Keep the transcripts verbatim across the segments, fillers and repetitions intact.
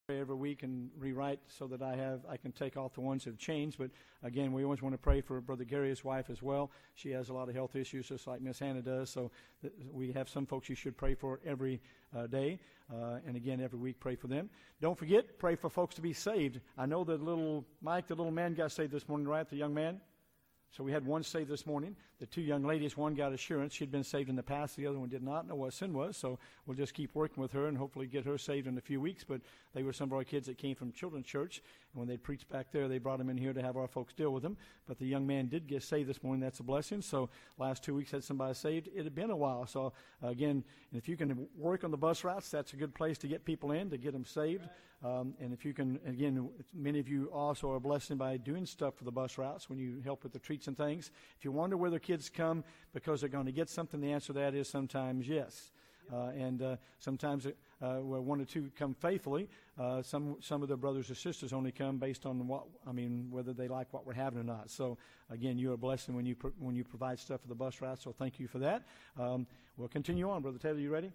every week and rewrite so that I have I can take off the ones that have changed. But again, we always want to pray for Brother Gary, his wife, as well. She has a lot of health issues, just like Miss Hannah does. So th- we have some folks you should pray for every uh, day, uh, and again every week pray for them. Don't forget, pray for folks to be saved. I know that little Mike, the little man, got saved this morning, right? The young man. So we had one saved this morning. The two young ladies, one got assurance. She'd been saved in the past. The other one did not know what sin was. So we'll just keep working with her and hopefully get her saved in a few weeks. But they were some of our kids that came from children's church. And when they preached back there, they brought them in here to have our folks deal with them. But the young man did get saved this morning. That's a blessing. So last two weeks had somebody saved. It had been a while. So uh, again, if you can work on the bus routes, that's a good place to get people in, to get them saved. Um, and if you can, again, many of you also are blessed by doing stuff for the bus routes when you help with the treats and things. If you wonder where their kids come because they're going to get something, the answer to that is sometimes yes. Uh, and uh, sometimes uh, where one or two come faithfully, uh, some some of their brothers or sisters only come based on what, I mean, whether they like what we're having or not. So, again, you're a blessing when you pro- when you provide stuff for the bus routes, so thank you for that. Um, we'll continue on. Brother Taylor, you ready?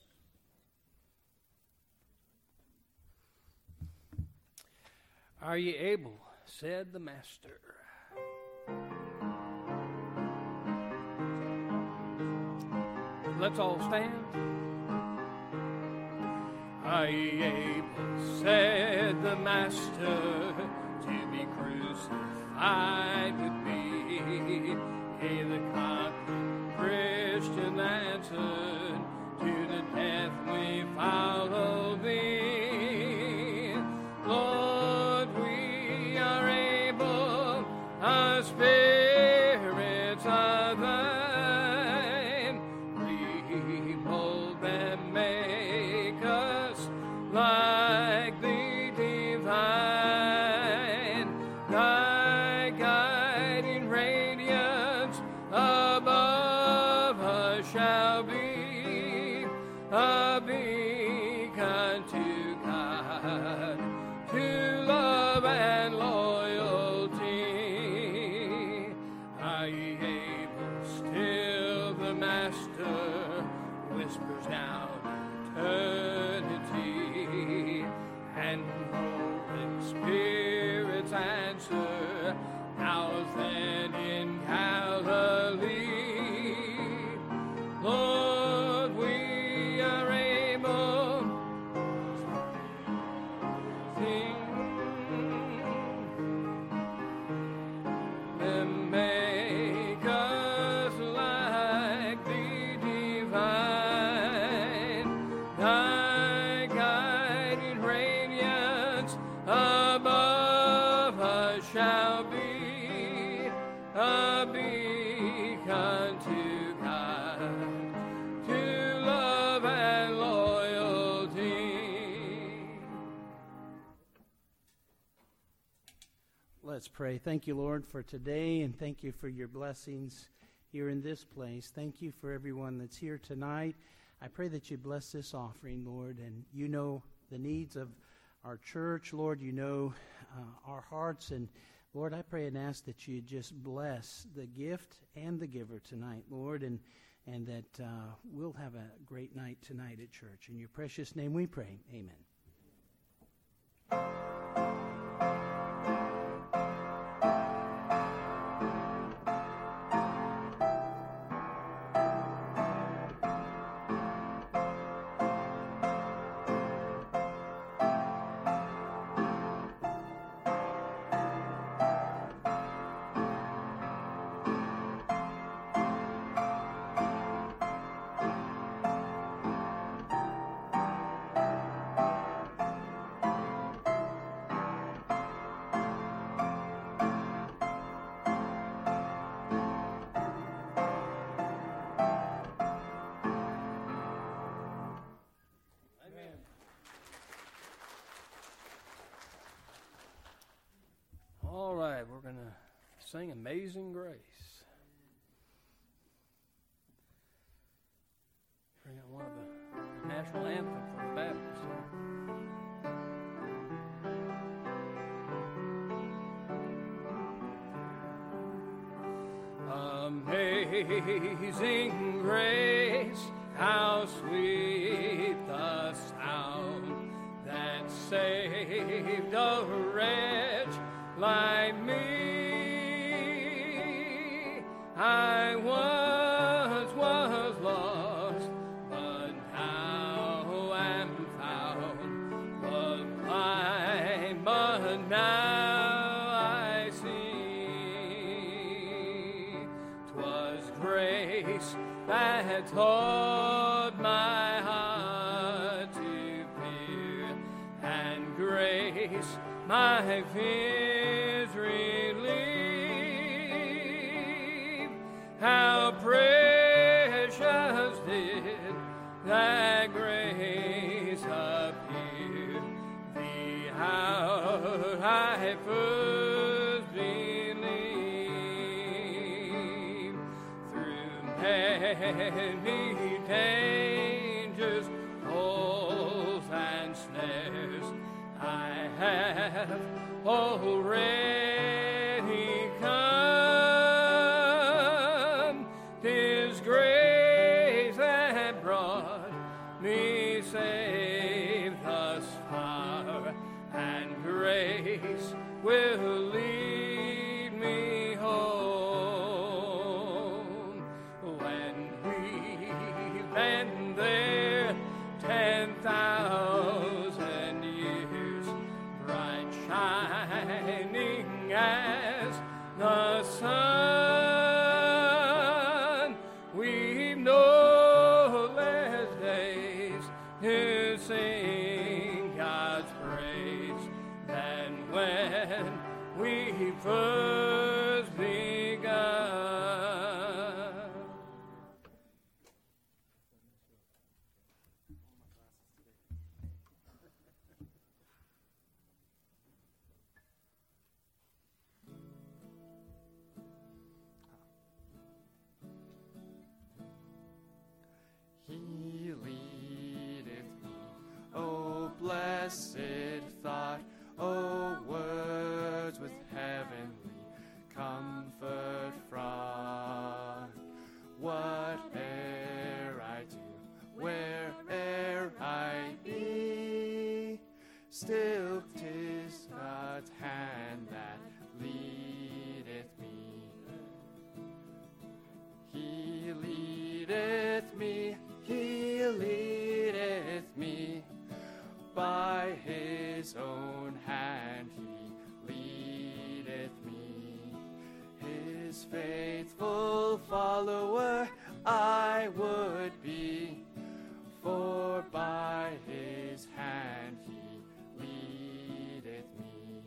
Are ye able, said the Master. Let's all stand. Are ye able, said the Master, to be crucified with me? Yea, the conquering Christian answered, to the death we follow thee. Lord, we are able, our spirits are thine. Remold and make us like thee divine. Thy guiding radiance above us shall be a beacon to God, to love and loyalty. Are ye able still, the Master whispers down eternity, and Holy Spirit's answer now as then in Galilee. Lord, we are able, sing and make us like thee divine. Thy guiding radiance above us shall be a beacon to God, to love and loyalty. Let's pray. Thank you, Lord, for today, and thank you for your blessings here in this place. Thank you for everyone that's here tonight. I pray that you bless this offering, Lord, and you know the needs of our church, Lord. You know uh, our hearts, and Lord, I pray and ask that you just bless the gift and the giver tonight, Lord, and and that uh, we'll have a great night tonight at church. In your precious name we pray. Amen. All right, we're going to sing Amazing Grace. Bring out one of the, the national anthem for the Baptists. Amazing grace, how sweet the sound that saved a wretch like me. I once was lost, but now am found. Was blind, but now I see. 'Twas grace that taught my heart to fear, and grace my fears relieve. How precious did that grace appear the hour I first believed. Through many dangers, holes and snares, I have already come. 'Tis grace that brought me safe thus far, and grace will lead me home. When we've been there ten thousand years, bright shining as the sun, we've no less days to sing God's praise than when we first begun. He leadeth me, O blessed thought, O words with heavenly comfort fraught. Whate'er I do, where'er I be, still 'tis God's hand that leadeth me. He leadeth me, He leadeth me, by His own hand He leadeth me. His faithful follower I would be, for by His hand He leadeth me.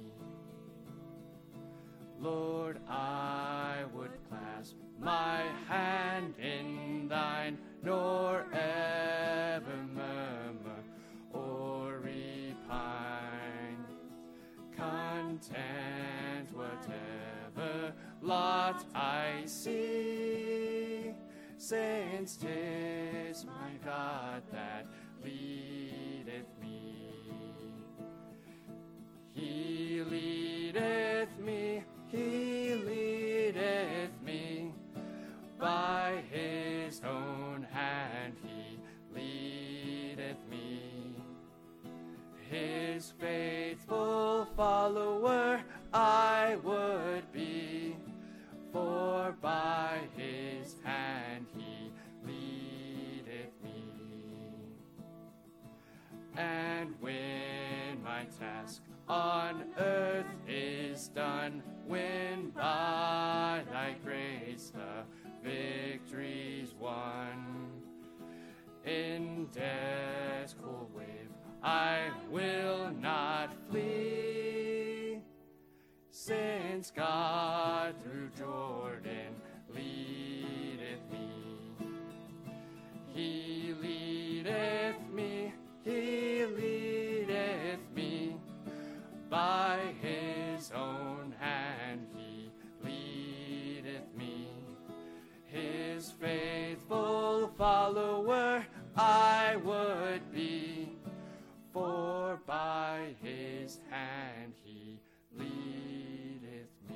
Lord, I would clasp my hand in thine, nor ever murmur or repine. Content whatever lot I see, since 'tis my God that leadeth me. He leadeth me, He leadeth me, by His own hand He leadeth me. His faithful follower I would be, for by His hand He leadeth me. And when my task on earth is done, when by thy grace the victory's won, in death's cold wave I will not flee, since God through Jordan leadeth me. He leadeth me, He leadeth me, by His own hand He leadeth me. His faithful follower I would be, for by His hand He leadeth me.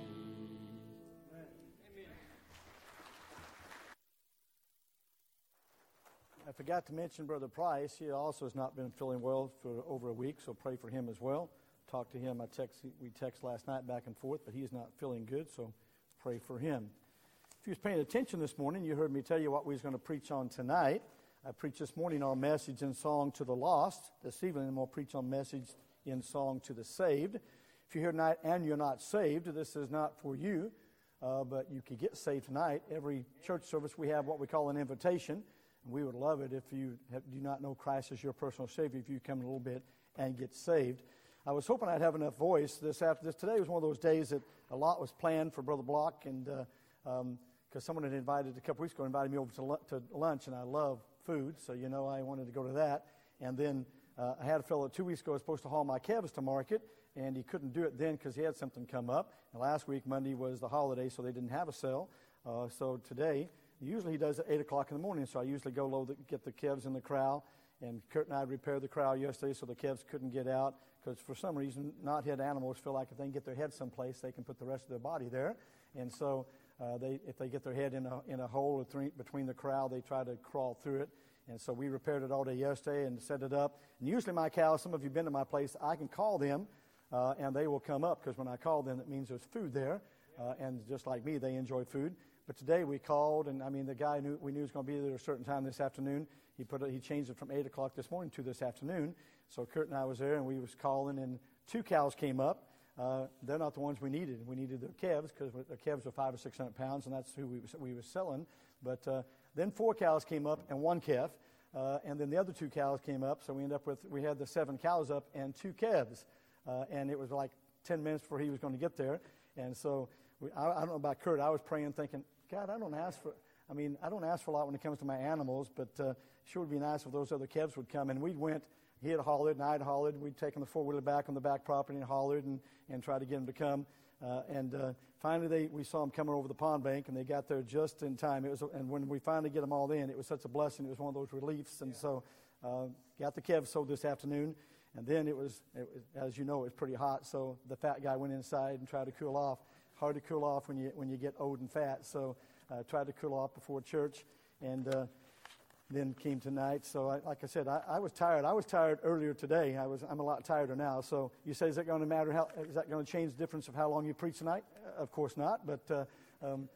I forgot to mention Brother Price. He also has not been feeling well for over a week, so pray for him as well. Talked to him. I text, we text last night back and forth, but he's not feeling good, so pray for him. If you was paying attention this morning, you heard me tell you what we was going to preach on tonight. I preached this morning on message in song to the lost. This evening I'm going to preach on message in song to the saved. If you're here tonight and you're not saved, this is not for you, uh, but you could get saved tonight. Every church service we have what we call an invitation. We would love it if you have, do not know Christ as your personal Savior, if you come a little bit and get saved. I was hoping I'd have enough voice this after this. Today was one of those days that a lot was planned for Brother Block, and because uh, um, someone had invited, a couple weeks ago, invited me over to, lu- to lunch, and I love food, so you know I wanted to go to that. And then uh, I had a fellow two weeks ago who was supposed to haul my calves to market, and he couldn't do it then because he had something come up. And last week, Monday, was the holiday, so they didn't have a sale. Uh, so today... Usually he does at eight o'clock in the morning, so I usually go low to get the calves in the corral. And Kurt and I repaired the corral yesterday so the calves couldn't get out because for some reason knot-head animals feel like if they can get their head someplace, they can put the rest of their body there. And so uh, they, if they get their head in a, in a hole or th- between the corral, they try to crawl through it. And so we repaired it all day yesterday and set it up. And usually my cows, some of you have been to my place, I can call them uh, and they will come up because when I call them, it means there's food there. Uh, and just like me, they enjoy food. But today we called, and I mean, the guy knew we knew was going to be there at a certain time this afternoon. He put it, he changed it from eight o'clock this morning to this afternoon. So Kurt and I was there, and we was calling, and two cows came up. Uh, they're not the ones we needed. We needed their calves because the calves were five or six hundred pounds, and that's who we was, we were selling. But uh, then four cows came up and one calf, uh, and then the other two cows came up. So we ended up with we had the seven cows up and two calves, uh, and it was like ten minutes before he was going to get there. And so we, I, I don't know about Kurt. I was praying, thinking, God, I don't ask for, I mean, I don't ask for a lot when it comes to my animals, but uh, sure would be nice if those other calves would come. And we went, he had hollered and I had hollered. We'd taken the four-wheeler back on the back property and hollered and, and tried to get them to come. Uh, and uh, finally they, we saw them coming over the pond bank, and they got there just in time. It was, and when we finally get them all in, it was such a blessing. It was one of those reliefs. And so uh, got the calves sold this afternoon. And then it was, it was, as you know, it was pretty hot. So the fat guy went inside and tried to cool off. Hard to cool off when you when you get old and fat. So uh, tried to cool off before church, and uh, then came tonight. So I, like I said, I, I was tired. I was tired earlier today. I was I'm a lot tireder now. So you say, is that going to matter? How is that going to change the difference of how long you preach tonight? Uh, of course not. But uh, um,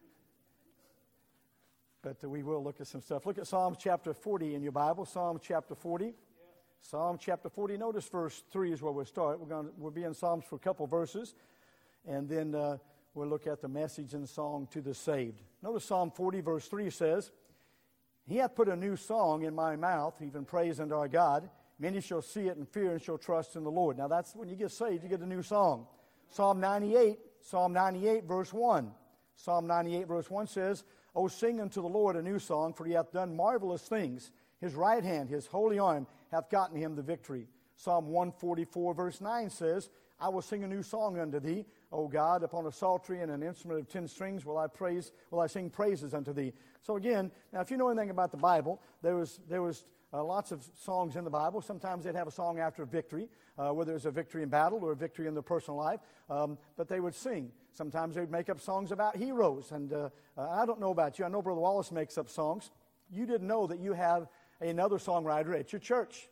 but uh, we will look at some stuff. Look at Psalms chapter forty in your Bible. Psalms chapter forty. Yeah. Psalm chapter forty. Notice verse three is where we'll start. We're going to, we'll be in Psalms for a couple verses. And then uh, we'll look at the message and song to the saved. Notice Psalm forty, verse three says, He hath put a new song in my mouth, even praise unto our God. Many shall see it and fear and shall trust in the Lord. Now that's when you get saved, you get a new song. Psalm ninety-eight, Psalm ninety-eight, verse one. Psalm ninety-eight, verse one says, O sing unto the Lord a new song, for he hath done marvelous things. His right hand, his holy arm, hath gotten him the victory. Psalm one forty-four, verse nine says, I will sing a new song unto thee, O God, upon a psaltery and an instrument of ten strings will I praise, will I sing praises unto thee. So again, now if you know anything about the Bible, there was there was uh, lots of songs in the Bible. Sometimes they'd have a song after a victory, uh, whether it was a victory in battle or a victory in their personal life. Um, but they would sing. Sometimes they'd make up songs about heroes. And uh, uh, I don't know about you. I know Brother Wallace makes up songs. You didn't know that you have another songwriter at your church.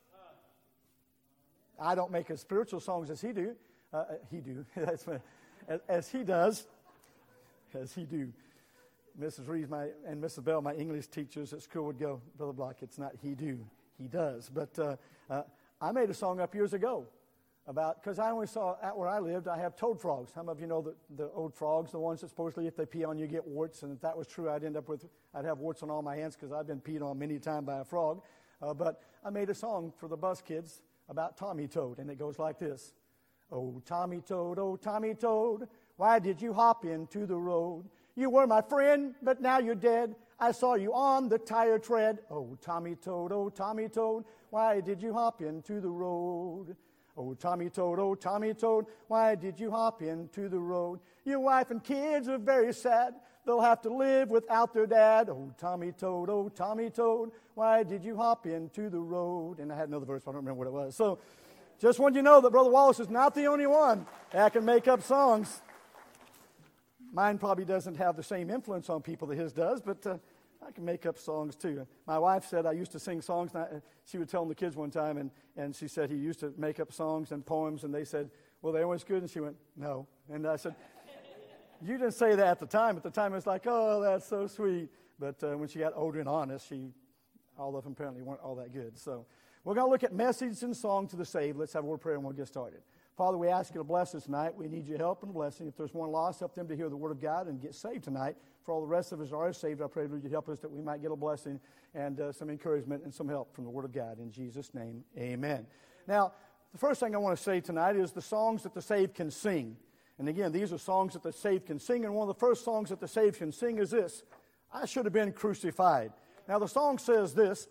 I don't make as spiritual songs as he do. Uh, he do. That's my, as, as he does. As he do. Missus Reeves my, and Missus Bell, my English teachers at school, would go, Brother Block, it's not he do. He does. But uh, uh, I made a song up years ago about, because I only saw, at where I lived, I have toad frogs. Some of you know the, the old frogs, the ones that supposedly if they pee on you get warts. And if that was true, I'd end up with, I'd have warts on all my hands because I've been peed on many times by a frog. Uh, but I made a song for the bus kids about Tommy Toad, and it goes like this. Oh, Tommy Toad, oh, Tommy Toad, why did you hop into the road? You were my friend, but now you're dead. I saw you on the tire tread. Oh, Tommy Toad, oh, Tommy Toad, why did you hop into the road? Oh, Tommy Toad, oh, Tommy Toad, why did you hop into the road? Your wife and kids are very sad. They'll have to live without their dad. Oh, Tommy Toad, oh, Tommy Toad, why did you hop into the road? And I had another verse, but I don't remember what it was. So just want you to know that Brother Wallace is not the only one that can make up songs. Mine probably doesn't have the same influence on people that his does, but uh, I can make up songs too. My wife said I used to sing songs, and I, she would tell them the kids one time, and, and she said he used to make up songs and poems, and they said, well, they always good, and she went, no. And I said, you didn't say that at the time. At the time, it was like, oh, that's so sweet. But uh, when she got older and honest, she, all of them apparently weren't all that good. So we're going to look at message and song to the saved. Let's have a word of prayer, and we'll get started. Father, we ask you to bless us tonight. We need your help and blessing. If there's one lost, help them to hear the word of God and get saved tonight. For all the rest of us who are saved, I pray that you help us that we might get a blessing and uh, some encouragement and some help from the word of God. In Jesus' name, amen. Now, the first thing I want to say tonight is the songs that the saved can sing. And again, these are songs that the saved can sing. And one of the first songs that the saved can sing is this: I should have been crucified. Now, the song says this: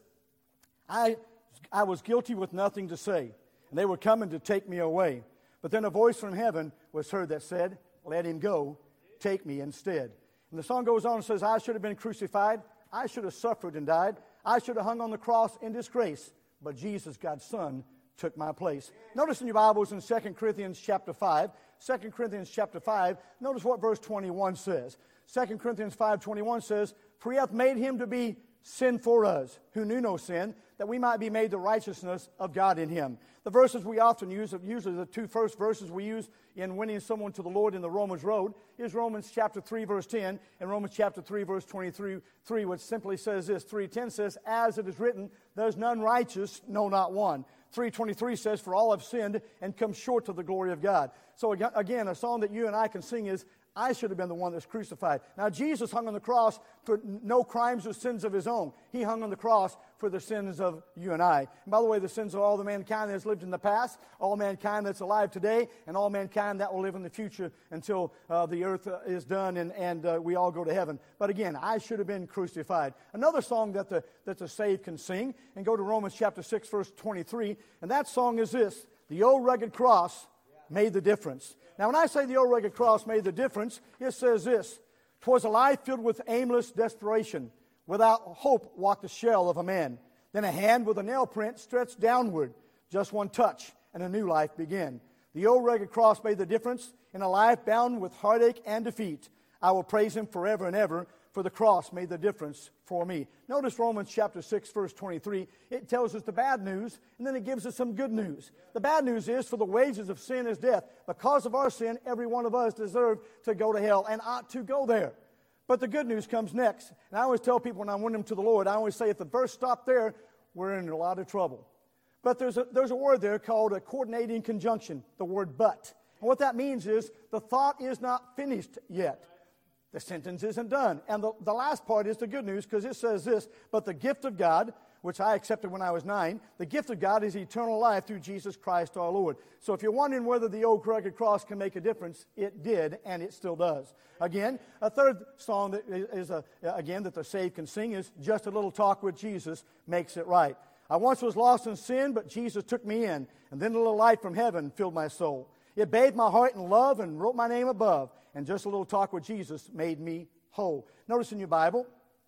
I, I was guilty with nothing to say, and they were coming to take me away. But then a voice from heaven was heard that said, let him go, take me instead. And the song goes on and says, I should have been crucified. I should have suffered and died. I should have hung on the cross in disgrace. But Jesus, God's Son, took my place. Notice in your Bibles in Second Corinthians chapter five, Second Corinthians chapter five, notice what verse twenty-one says. Second Corinthians five twenty-one says, for he hath made him to be sin for us, who knew no sin, that we might be made the righteousness of God in him. The verses we often use, usually the two first verses we use in winning someone to the Lord in the Romans road, is Romans chapter three, verse ten, and Romans chapter three, verse twenty-three, which simply says this. three ten says, as it is written, there's none righteous, no, not one. three twenty-three says, for all have sinned and come short of the glory of God. So again, a song that you and I can sing is, I should have been the one that's crucified. Now, Jesus hung on the cross for no crimes or sins of his own. He hung on the cross for the sins of you and I. And by the way, the sins of all the mankind that has lived in the past, all mankind that's alive today, and all mankind that will live in the future until uh, the earth uh, is done and, and uh, we all go to heaven. But again, I should have been crucified. Another song that the, that the saved can sing, and go to Romans chapter six, verse twenty-three, and that song is this: the old rugged cross made the difference. Now, when I say the old rugged cross made the difference, it says this: 'twas a life filled with aimless desperation. Without hope walked the shell of a man. Then a hand with a nail print stretched downward. Just one touch, and a new life began. The old rugged cross made the difference in a life bound with heartache and defeat. I will praise him forever and ever, for the cross made the difference for me. Notice Romans chapter six, verse twenty-three. It tells us the bad news, and then it gives us some good news. The bad news is, for the wages of sin is death. Because of our sin, every one of us deserved to go to hell and ought to go there. But the good news comes next. And I always tell people when I win them to the Lord, I always say if the verse stopped there, we're in a lot of trouble. But there's a, there's a word there called a coordinating conjunction, the word but. And what that means is the thought is not finished yet. The sentence isn't done. And the, the last part is the good news, because it says this: but the gift of God, which I accepted when I was nine, the gift of God is eternal life through Jesus Christ our Lord. So if you're wondering whether the old rugged cross can make a difference, it did, and it still does. Again, a third song that is, a, again, that the saved can sing is Just a Little Talk with Jesus Makes It Right. I once was lost in sin, but Jesus took me in, and then a little light from heaven filled my soul. It bathed my heart in love and wrote my name above, and just a little talk with Jesus made me whole. Notice in your Bible,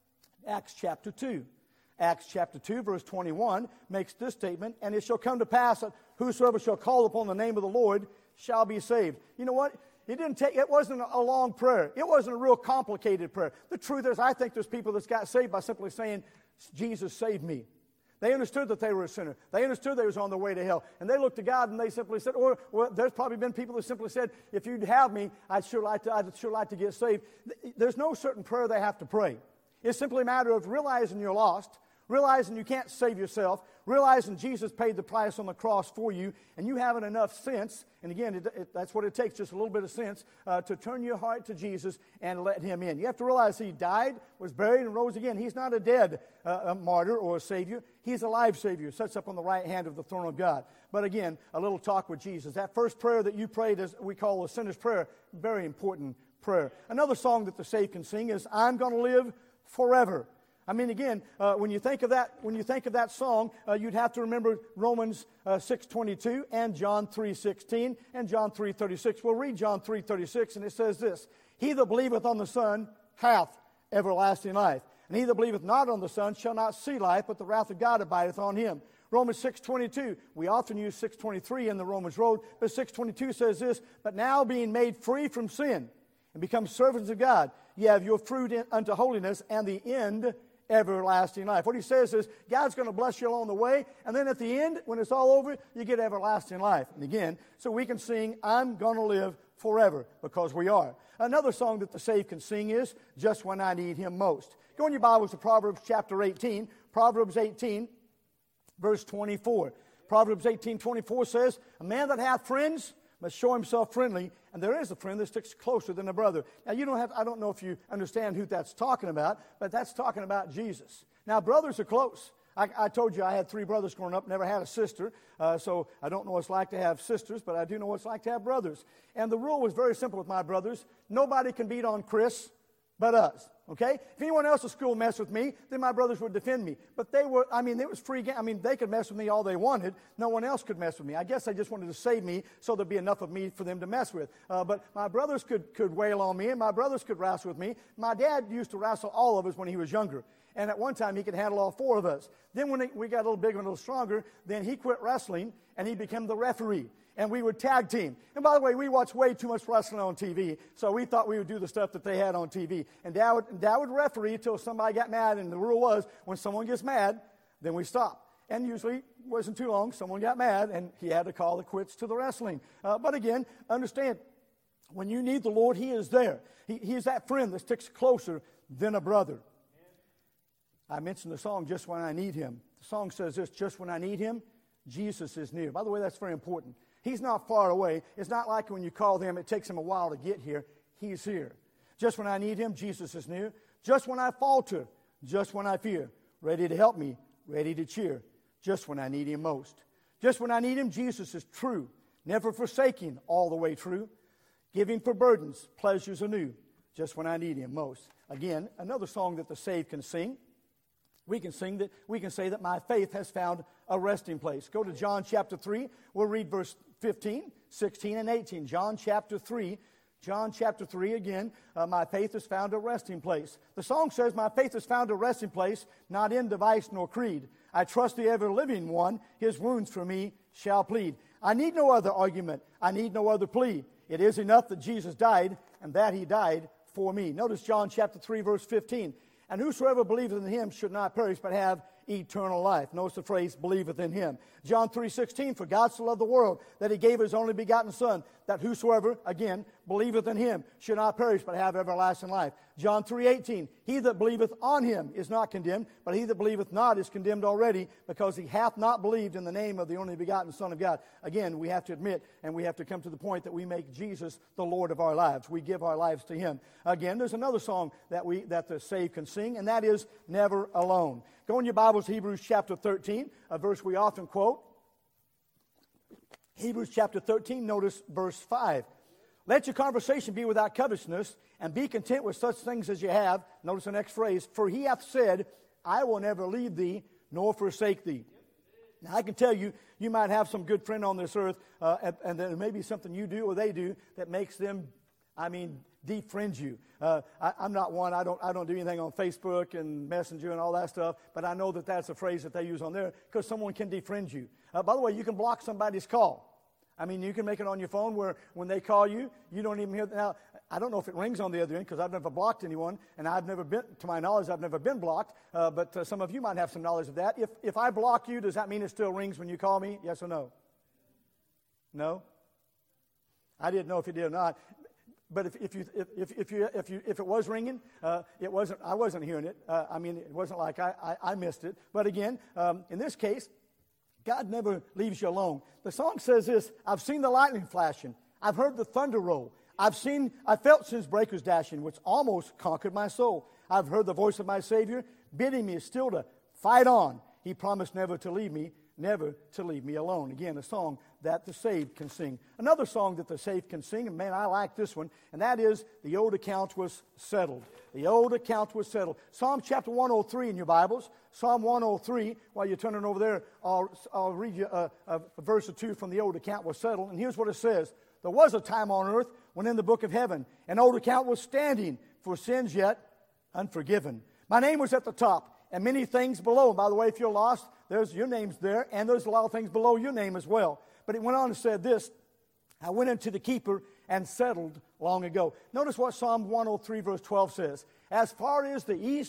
Acts chapter two. Acts chapter two, verse twenty-one makes this statement: and it shall come to pass that whosoever shall call upon the name of the Lord shall be saved. You know what? It didn't take, it wasn't a long prayer. It wasn't a real complicated prayer. The truth is, I think there's people that's got saved by simply saying, Jesus saved me. They understood that they were a sinner. They understood they was on their way to hell. And they looked to God and they simply said, or well, there's probably been people that simply said, if you'd have me, I'd sure like to, I'd sure like to get saved. There's no certain prayer they have to pray. It's simply a matter of realizing you're lost, realizing you can't save yourself, realizing Jesus paid the price on the cross for you, and you having enough sense, and again, it, it, that's what it takes, just a little bit of sense, uh, to turn your heart to Jesus and let him in. You have to realize he died, was buried, and rose again. He's not a dead uh, a martyr or a Savior. He's a live Savior, sits up on the right hand of the throne of God. But again, a little talk with Jesus. That first prayer that you prayed, as we call a sinner's prayer, very important prayer. Another song that the saved can sing is, I'm going to live forever. I mean, again, uh, when you think of that, when you think of that song, uh, you'd have to remember Romans uh, six twenty-two and John three sixteen and John three thirty-six. We'll read John three thirty-six, and it says this: He that believeth on the Son hath everlasting life, and he that believeth not on the Son shall not see life, but the wrath of God abideth on him. Romans six twenty-two. We often use six twenty-three in the Romans road, but six twenty-two says this: But now being made free from sin and become servants of God, ye have your fruit in, unto holiness, and the end everlasting life. What he says is God's going to bless you along the way, and then at the end, when it's all over, you get everlasting life. And again, so we can sing, I'm going to live forever, because we are. Another song that the saved can sing is Just When I Need Him Most. Go in your Bibles to Proverbs chapter eighteen. Proverbs eighteen, verse twenty-four. Proverbs eighteen, twenty-four says, a man that hath friends must show himself friendly, and there is a friend that sticks closer than a brother. Now, you don't have, I don't know if you understand who that's talking about, but that's talking about Jesus. Now, brothers are close. I, I told you I had three brothers growing up, never had a sister, uh, so I don't know what it's like to have sisters, but I do know what it's like to have brothers. And the rule was very simple with my brothers. Nobody can beat on Chris but us, okay? If anyone else at school messed with me, then my brothers would defend me. But they were, I mean, it was free game. I mean, they could mess with me all they wanted. No one else could mess with me. I guess they just wanted to save me so there'd be enough of me for them to mess with. Uh, but my brothers could, could wail on me, and my brothers could wrestle with me. My dad used to wrestle all of us when he was younger. And at one time, he could handle all four of us. Then when we got a little bigger and a little stronger, then he quit wrestling, and he became the referee. And we would tag team. And by the way, we watched way too much wrestling on T V, so we thought we would do the stuff that they had on T V. And Dad would, Dad would referee until somebody got mad, and the rule was, when someone gets mad, then we stop. And usually, it wasn't too long, someone got mad, and he had to call the quits to the wrestling. Uh, but again, understand, when you need the Lord, He is there. He, he is that friend that sticks closer than a brother. I mentioned the song, Just When I Need Him. The song says this, just when I need Him, Jesus is near. By the way, that's very important. He's not far away. It's not like when you call Him, it takes Him a while to get here. He's here. Just when I need Him, Jesus is near. Just when I falter, just when I fear, ready to help me, ready to cheer. Just when I need Him most. Just when I need Him, Jesus is true. Never forsaking, all the way true. Giving for burdens, pleasures anew. Just when I need Him most. Again, another song that the saved can sing. We can sing that, we can say that my faith has found a resting place. Go to John chapter three. We'll read verse fifteen, sixteen, and eighteen. John chapter three. John chapter three again. Uh, my faith has found a resting place. The song says, my faith has found a resting place, not in device nor creed. I trust the ever-living one. His wounds for me shall plead. I need no other argument. I need no other plea. It is enough that Jesus died, and that He died for me. Notice John chapter three, verse fifteen. And whosoever believeth in Him should not perish, but have eternal life. Notice the phrase, believeth in Him. John three sixteen, for God so loved the world that He gave His only begotten Son, that whosoever, again, believeth in Him should not perish, but have everlasting life. John three eighteen, he that believeth on Him is not condemned, but he that believeth not is condemned already, because he hath not believed in the name of the only begotten Son of God. Again, we have to admit, and we have to come to the point that we make Jesus the Lord of our lives. We give our lives to Him. Again, there's another song that we that the saved can sing, and that is Never Alone. Go in your Bibles, Hebrews chapter thirteen, a verse we often quote. Hebrews chapter thirteen, notice verse five. Let your conversation be without covetousness, and be content with such things as you have. Notice the next phrase, for He hath said, I will never leave thee, nor forsake thee. Now, I can tell you, you might have some good friend on this earth, uh, and, and there may be something you do or they do that makes them, I mean, defriend you. Uh, I, I'm not one. I don't. I don't do anything on Facebook and Messenger and all that stuff. But I know that that's a phrase that they use on there because someone can defriend you. Uh, by the way, you can block somebody's call. I mean, you can make it on your phone where when they call you, you don't even hear. Now, I don't know if it rings on the other end because I've never blocked anyone, and I've never been, to my knowledge, I've never been blocked. Uh, but uh, some of you might have some knowledge of that. If if I block you, does that mean it still rings when you call me? Yes or no? No. I didn't know if it did or not. But if, if you if, if if you if you if it was ringing, uh, it wasn't. I wasn't hearing it. Uh, I mean, it wasn't like I, I, I missed it. But again, um, in this case, God never leaves you alone. The song says this: I've seen the lightning flashing. I've heard the thunder roll. I've seen, I felt sin's breakers dashing, which almost conquered my soul. I've heard the voice of my Savior bidding me still to fight on. He promised never to leave me, never to leave me alone. Again, a song that the saved can sing. Another song that the saved can sing, and man, I like this one, and that is, the old account was settled. The old account was settled. Psalm chapter one oh three in your Bibles. Psalm one oh three, while you're turning over there, I'll, I'll read you a, a, a verse or two from the old account was settled. And here's what it says. There was a time on earth when in the book of heaven an old account was standing for sins yet unforgiven. My name was at the top, and many things below. And by the way, if you're lost, there's your name's there, and there's a lot of things below your name as well. But it went on and said this: I went into the keeper and settled long ago. Notice what Psalm one oh three verse twelve says. As far as the east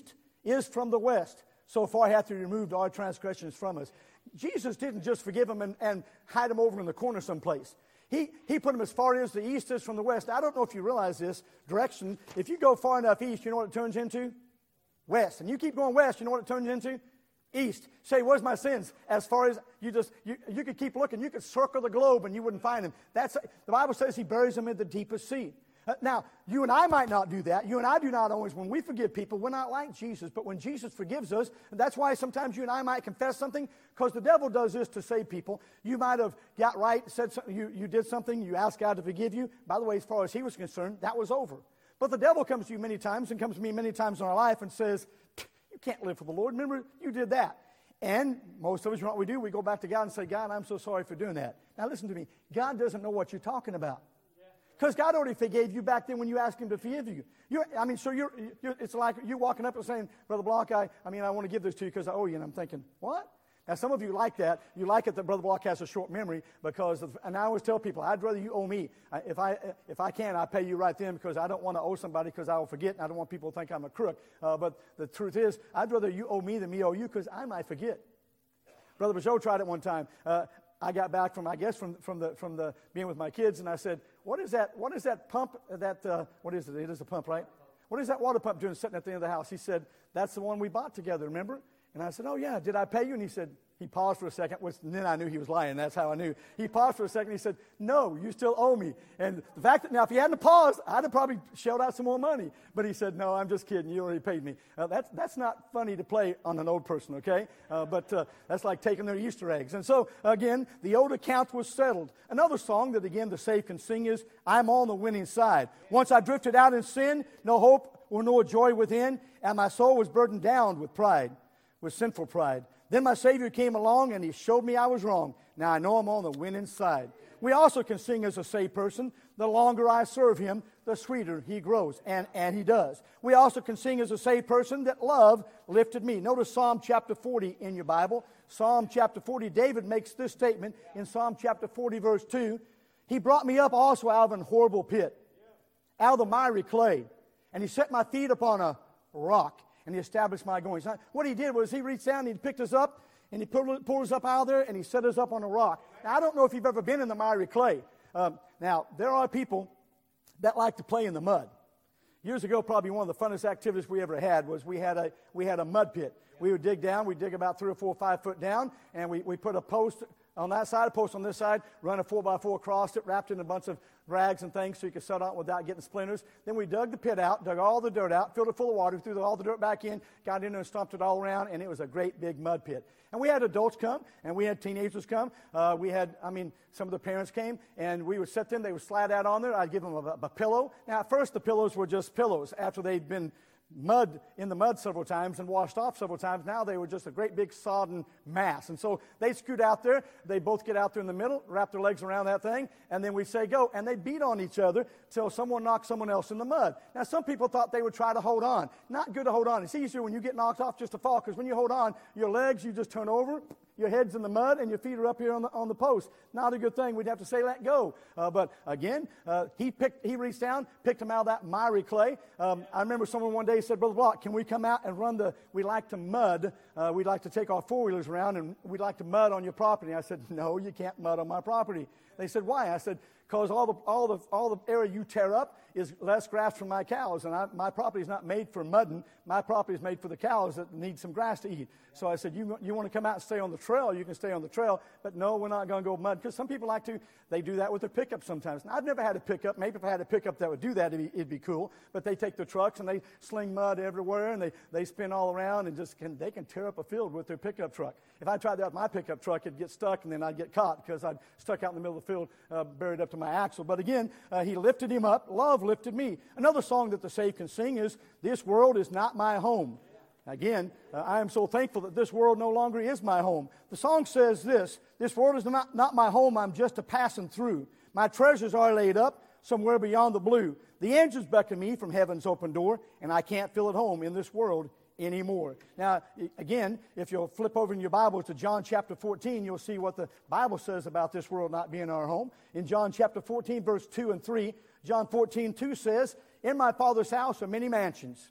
is from the west, so far hath he removed our transgressions from us. Jesus didn't just forgive them and, and hide them over in the corner someplace. He, he put them as far as the east is from the west. I don't know if you realize this direction. If you go far enough east, you know what it turns into? West. And you keep going west, you know what it turns into? East. Say, where's my sins? As far as you just, you, you could keep looking. You could circle the globe and you wouldn't find them. That's, the Bible says he buries them in the deepest sea. Uh, now, you and I might not do that. You and I do not always, when we forgive people, we're not like Jesus. But when Jesus forgives us, and that's why sometimes you and I might confess something, because the devil does this to save people. You might have got right, said something, you, you did something, you asked God to forgive you. By the way, as far as he was concerned, that was over. But the devil comes to you many times and comes to me many times in our life and says, you can't live for the Lord. Remember, you did that. And most of us, you know what we do? We go back to God and say, God, I'm so sorry for doing that. Now listen to me. God doesn't know what you're talking about. Because God already forgave you back then when you asked him to forgive you. You're, I mean, so you're, you're, it's like you walking up and saying, Brother Block, I, I mean, I want to give this to you because I owe you. And I'm thinking, what? Now, some of you like that. You like it that Brother Block has a short memory because, of, and I always tell people, I'd rather you owe me. I, if I if I can, I pay you right then because I don't want to owe somebody because I will forget and I don't want people to think I'm a crook. Uh, but the truth is, I'd rather you owe me than me owe you because I might forget. Brother Bajot tried it one time. Uh, I got back from, I guess, from from the from the being with my kids, and I said, "What is that? What is that pump? That uh, what is it? It is a pump, right? What is that water pump doing sitting at the end of the house?" He said, "That's the one we bought together. Remember?" And I said, "Oh yeah. Did I pay you?" And he said, he paused for a second, which, and then I knew he was lying. That's how I knew. He paused for a second. He said, "No, you still owe me." And the fact that, now, if he hadn't paused, I'd have probably shelled out some more money. But he said, "No, I'm just kidding. You already paid me." Uh, that's, that's not funny to play on an old person, okay? Uh, but uh, that's like taking their Easter eggs. And so, again, the old account was settled. Another song that, again, the saved can sing is, "I'm on the winning side. Once I drifted out in sin, no hope or no joy within, and my soul was burdened down with pride, with sinful pride. Then my Savior came along, and he showed me I was wrong. Now I know I'm on the winning side." We also can sing as a saved person, "The longer I serve him, the sweeter he grows." And, and he does. We also can sing as a saved person, "That love lifted me." Notice Psalm chapter forty in your Bible. Psalm chapter forty, David makes this statement in Psalm chapter forty, verse two. "He brought me up also out of an horrible pit, out of the miry clay, and he set my feet upon a rock, and he established my goings." Now, what he did was he reached down and he picked us up, and he pulled, pulled us up out of there, and he set us up on a rock. Now, I don't know if you've ever been in the miry clay. Um, now, there are people that like to play in the mud. Years ago, probably one of the funnest activities we ever had was we had a we had a mud pit. We would dig down. We'd dig about three or four, five foot down, and we, we put a post on that side, a post on this side, run a four by four across it, wrapped in a bunch of rags and things so you could set on it without getting splinters. Then we dug the pit out, dug all the dirt out, filled it full of water, threw all the dirt back in, got in there and stomped it all around, and it was a great big mud pit. And we had adults come, and we had teenagers come. Uh, we had, I mean, some of the parents came, and we would set them. They would slide out on there. I'd give them a, a pillow. Now, at first, the pillows were just pillows. After they'd been mud in the mud several times and washed off several times, now they were just a great big sodden mass. And so they'd scoot out there. They'd both get out there in the middle, wrap their legs around that thing, and then we'd say go. And they'd beat on each other till someone knocked someone else in the mud. Now, some people thought they would try to hold on. Not good to hold on. It's easier when you get knocked off just to fall, because when you hold on, your legs, you just turn over, your head's in the mud, and your feet are up here on the, on the post. Not a good thing. We'd have to say, let go. Uh, but again, uh, he picked, he reached down, picked him out of that miry clay. Um, I remember someone one day said, "Brother Block, can we come out and run the, we like to mud. Uh, we'd like to take our four-wheelers around, and we'd like to mud on your property." I said, "No, you can't mud on my property." They said, "Why?" I said, "Because all the all the all the area you tear up is less grass for my cows, and I, my property is not made for mudding. My property is made for the cows that need some grass to eat." So I said, "You you want to come out and stay on the trail? You can stay on the trail, but no, we're not going to go mud." Because some people like to, they do that with their pickup sometimes. Now, I've never had a pickup. Maybe if I had a pickup that would do that, it'd be, it'd be cool. But they take their trucks and they sling mud everywhere, and they, they spin all around, and just can they can tear up a field with their pickup truck. If I tried that with my pickup truck, it'd get stuck, and then I'd get caught because I'd stuck out in the middle of the field, uh, buried up to my axle. But again, uh, he lifted him up. Love lifted me. Another song that the saved can sing is, "This world is not my home." Again, uh, I am so thankful that this world no longer is my home. The song says this: "This world is not, not my home, I'm just a passing through. My treasures are laid up somewhere beyond the blue. The angels beckon me from heaven's open door, and I can't feel at home in this world anymore." Now, again, if you'll flip over in your Bible to John chapter fourteen, you'll see what the Bible says about this world not being our home. In John chapter fourteen, verse two and three, John fourteen, two says, "In my Father's house are many mansions.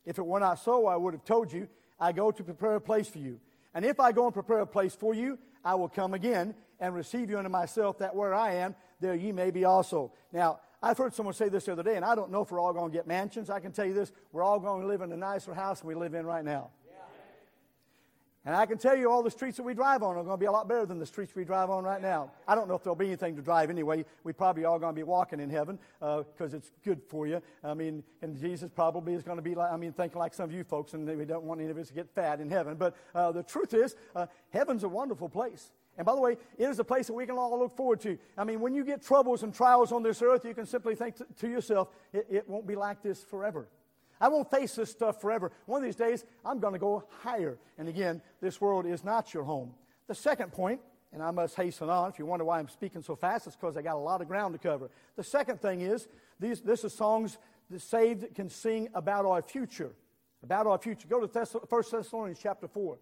If it were not so, I would have told you, I go to prepare a place for you. And if I go and prepare a place for you, I will come again and receive you unto myself, that where I am, there ye may be also. Now, I've heard someone say this the other day, and I don't know if we're all going to get mansions. I can tell you this, we're all going to live in a nicer house than we live in right now. And I can tell you all the streets that we drive on are going to be a lot better than the streets we drive on right now. I don't know if there'll be anything to drive anyway. We probably all going to be walking in heaven because uh, it's good for you. I mean, and Jesus probably is going to be like, I mean, thinking like some of you folks, and we don't want any of us to get fat in heaven. But uh, the truth is, uh, heaven's a wonderful place. And by the way, it is a place that we can all look forward to. I mean, when you get troubles and trials on this earth, you can simply think to, to yourself, it, it won't be like this forever. I won't face this stuff forever. One of these days, I'm going to go higher. And again, this world is not your home. The second point, and I must hasten on. If you wonder why I'm speaking so fast, it's because I got a lot of ground to cover. The second thing is, these, this is songs the saved can sing about our future. About our future. Go to Thess- First Thessalonians chapter four.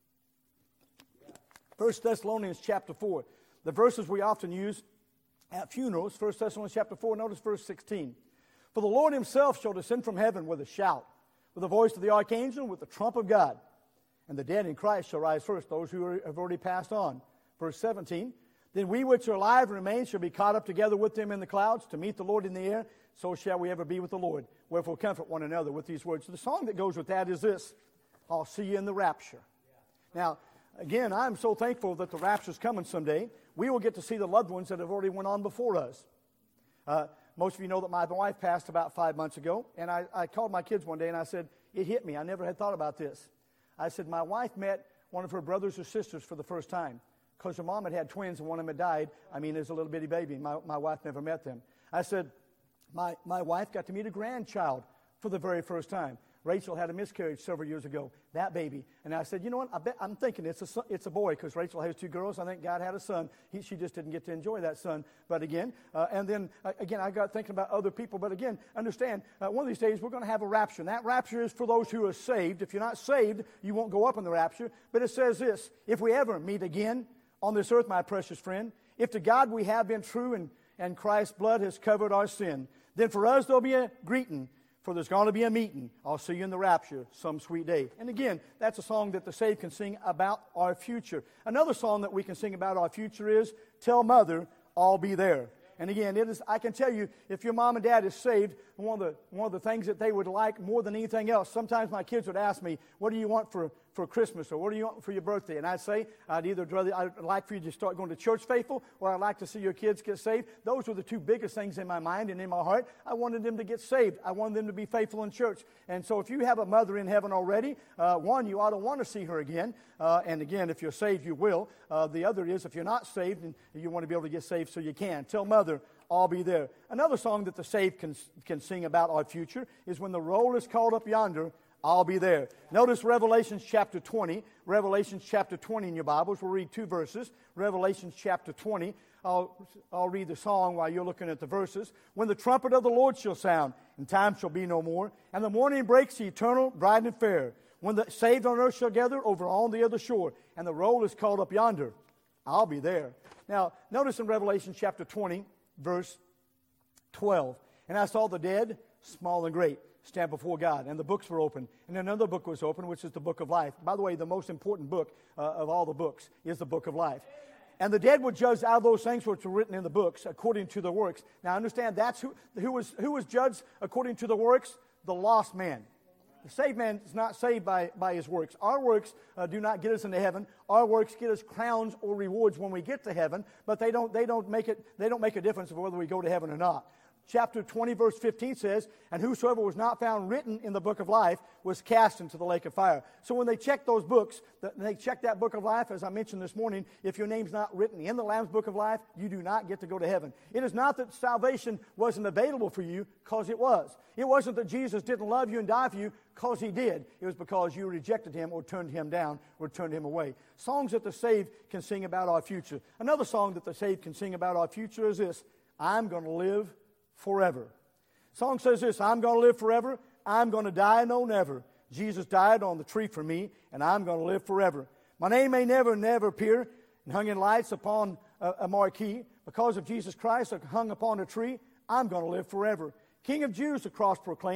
First Thessalonians chapter four. The verses we often use at funerals, First Thessalonians chapter four, notice verse sixteen. For the Lord himself shall descend from heaven with a shout, with the voice of the archangel, with the trump of God. And the dead in Christ shall rise first, those who are, have already passed on. Verse seventeen, then we which are alive and remain shall be caught up together with them in the clouds to meet the Lord in the air. So shall we ever be with the Lord. Wherefore comfort one another with these words. So the song that goes with that is this, I'll see you in the rapture. Now, again, I'm so thankful that the rapture's coming someday. We will get to see the loved ones that have already went on before us. Uh, Most of you know that my wife passed about five months ago, and I, I called my kids one day and I said, it hit me. I never had thought about this. I said, my wife met one of her brothers or sisters for the first time because her mom had had twins and one of them had died. I mean, as a little bitty baby. My, my wife never met them. I said, my, my wife got to meet a grandchild for the very first time. Rachel had a miscarriage several years ago, that baby. And I said, you know what, I bet, I'm thinking it's a, son, it's a boy because Rachel has two girls. I think God had a son. He, she just didn't get to enjoy that son. But again, uh, and then, uh, again, I got thinking about other people. But again, understand, uh, one of these days we're going to have a rapture. And that rapture is for those who are saved. If you're not saved, you won't go up in the rapture. But it says this, if we ever meet again on this earth, my precious friend, if to God we have been true and, and Christ's blood has covered our sin, then for us there'll be a greeting. For there's going to be a meeting. I'll see you in the rapture some sweet day. And again, that's a song that the saved can sing about our future. Another song that we can sing about our future is, Tell Mother, I'll Be There. And again, it is, I can tell you, if your mom and dad is saved, one of the one of the things that they would like more than anything else, sometimes my kids would ask me, what do you want for, for Christmas, or what do you want for your birthday? And I'd say, I'd either rather, I'd like for you to start going to church faithful, or I'd like to see your kids get saved. Those were the two biggest things in my mind and in my heart. I wanted them to get saved. I wanted them to be faithful in church. And so if you have a mother in heaven already, uh, one, you ought to want to see her again. Uh, and again, if you're saved, you will. Uh, the other is, if you're not saved, and you want to be able to get saved so you can. Tell Mother, I'll be there. Another song that the saved can, can sing about our future is, when the roll is called up yonder, I'll be there. Notice Revelation chapter twenty. Revelation chapter twenty in your Bibles. We'll read two verses. Revelation chapter twenty. I'll, I'll read the song while you're looking at the verses. When the trumpet of the Lord shall sound, and time shall be no more, and the morning breaks eternal, bright and fair. When the saved on earth shall gather over on the other shore, and the roll is called up yonder, I'll be there. Now, notice in Revelation chapter twenty, verse twelve. And I saw the dead, small and great, stand before God, and the books were open. And another book was open, which is the book of life. By the way, the most important book uh, of all the books is the book of life. And the dead were judged out of those things which were written in the books according to their works. Now understand, that's who, who was who was judged according to the works? The lost man. The saved man is not saved by, by his works. Our works uh, do not get us into heaven. Our works get us crowns or rewards when we get to heaven, but they don't they don't make it they don't make a difference of whether we go to heaven or not. Chapter twenty, verse fifteen says, and whosoever was not found written in the book of life was cast into the lake of fire. So when they check those books, they check that book of life, as I mentioned this morning, if your name's not written in the Lamb's book of life, you do not get to go to heaven. It is not that salvation wasn't available for you, because it was. It wasn't that Jesus didn't love you and die for you, because he did. It was because you rejected him or turned him down or turned him away. Songs that the saved can sing about our future. Another song that the saved can sing about our future is this, I'm going to live forever. Song says this, I'm going to live forever. I'm going to die no never. Jesus died on the tree for me, and I'm going to live forever. My name may never, never appear and hung in lights upon a, a marquee. Because of Jesus Christ hung upon a tree, I'm going to live forever. King of Jews, the cross proclaimed,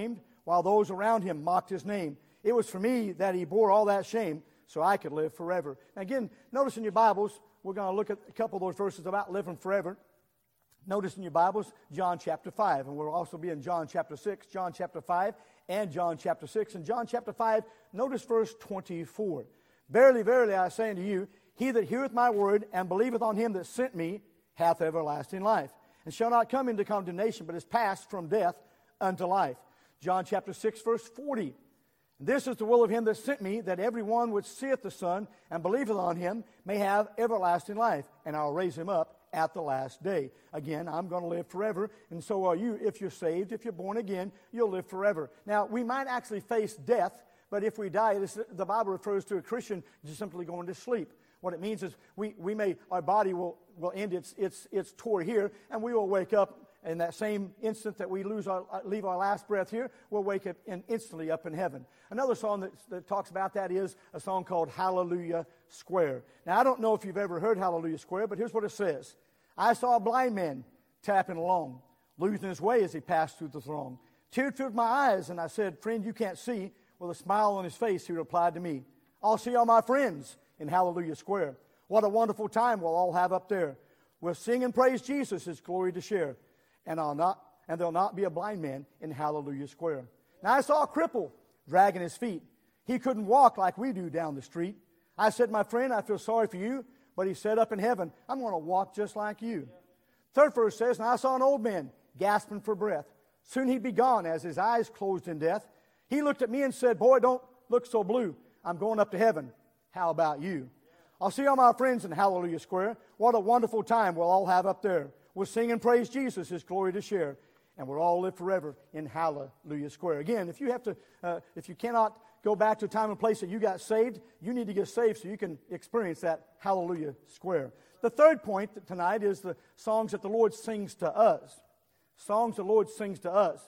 while those around him mocked his name. It was for me that he bore all that shame, so I could live forever. Now again, notice in your Bibles, we're going to look at a couple of those verses about living forever. Notice in your Bibles, John chapter five, and we'll also be in John chapter six, John chapter five, and John chapter six. In John chapter five, notice verse twenty-four. Verily, verily, I say unto you, he that heareth my word and believeth on him that sent me hath everlasting life, and shall not come into condemnation, but is passed from death unto life. John chapter six, verse forty. This is the will of him that sent me, that every one which seeth the Son and believeth on him may have everlasting life, and I'll raise him up at the last day. Again, I'm going to live forever, and so are you. If you're saved, if you're born again, you'll live forever. Now, we might actually face death, but if we die, this, the Bible refers to a Christian just simply going to sleep. What it means is we, we may, our body will, will end its, its, its tour here, and we will wake up in that same instant that we lose our, leave our last breath here, we'll wake up in, instantly up in heaven. Another song that, that talks about that is a song called Hallelujah Square. Now, I don't know if you've ever heard Hallelujah Square, but here's what it says. I saw a blind man tapping along, losing his way as he passed through the throng. Tears filled my eyes, and I said, friend, you can't see. With a smile on his face, he replied to me, I'll see all my friends in Hallelujah Square. What a wonderful time we'll all have up there. We'll sing and praise Jesus, his glory to share. And I'll not, and there'll not be a blind man in Hallelujah Square. Now I saw a cripple dragging his feet. He couldn't walk like we do down the street. I said, my friend, I feel sorry for you. But he said up in heaven, I'm going to walk just like you. Third verse says, and I saw an old man gasping for breath. Soon he'd be gone as his eyes closed in death. He looked at me and said, boy, don't look so blue. I'm going up to heaven. How about you? I'll see all my friends in Hallelujah Square. What a wonderful time we'll all have up there. We'll sing and praise Jesus, his glory to share. And we'll all live forever in Hallelujah Square. Again, if you have to, uh, if you cannot go back to a time and place that you got saved, you need to get saved so you can experience that Hallelujah Square. The third point tonight is the songs that the Lord sings to us. Songs the Lord sings to us.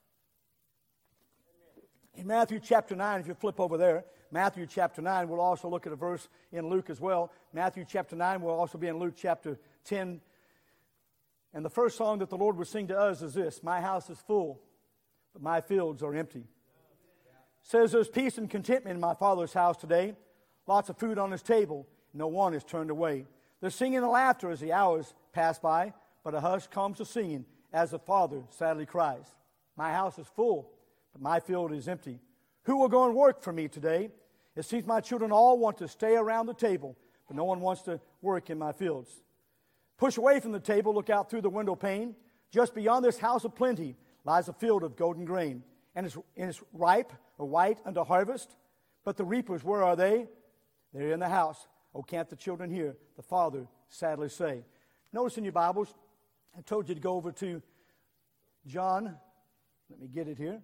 In Matthew chapter nine, if you flip over there, Matthew chapter nine, we'll also look at a verse in Luke as well. Matthew chapter nine will also be in Luke chapter ten. And the first song that the Lord would sing to us is this, my house is full, but my fields are empty. It says there's peace and contentment in my Father's house today. Lots of food on his table. No one is turned away. There's singing and laughter as the hours pass by, but a hush comes to singing as the Father sadly cries. My house is full, but my field is empty. Who will go and work for me today? It seems my children all want to stay around the table, but no one wants to work in my fields. Push away from the table, look out through the window pane. Just beyond this house of plenty lies a field of golden grain, and it's, and it's ripe or white unto harvest. But the reapers, where are they? They're in the house. Oh, can't the children hear the Father sadly say? Notice in your Bibles, I told you to go over to John. Let me get it here.